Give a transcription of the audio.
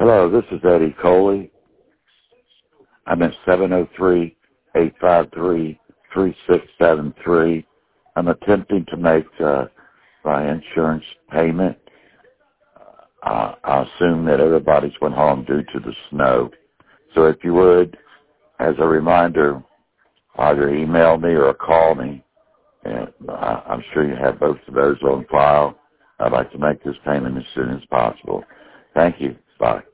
Hello, this is Eddie Coley. I'm at 703-853-3673. I'm attempting to make my insurance payment. I assume that everybody's went home due to the snow. So if you would, as a reminder, either email me or call me. And I'm sure you have both of those on file. I'd like to make this payment as soon as possible. Thank you. Bye.